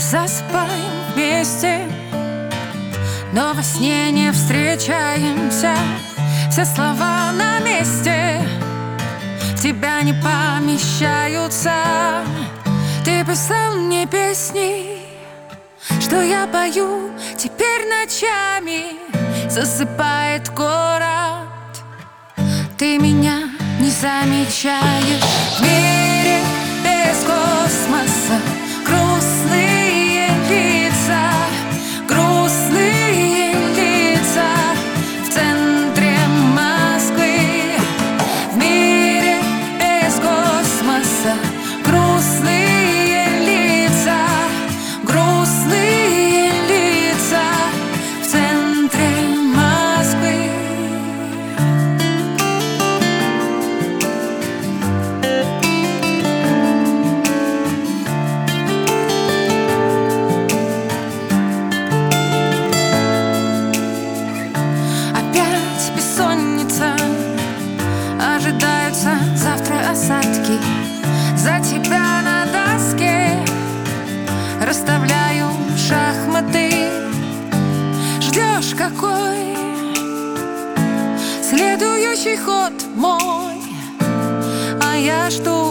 засыпаем вместе, но во сне не встречаемся. Все слова на месте в тебя не помещаются. Ты писал мне песни, что я пою теперь ночами. Засыпает город, ты меня не замечаешь. В мире без космоса грустные лица, грустные лица в центре Москвы. В мире без космоса грустные лица, грустные лица в центре Москвы. Опять бессонница, ожидаются завтра осадки. За тебя на доске расставляю шахматы. Ждешь какой следующий ход мой, а я жду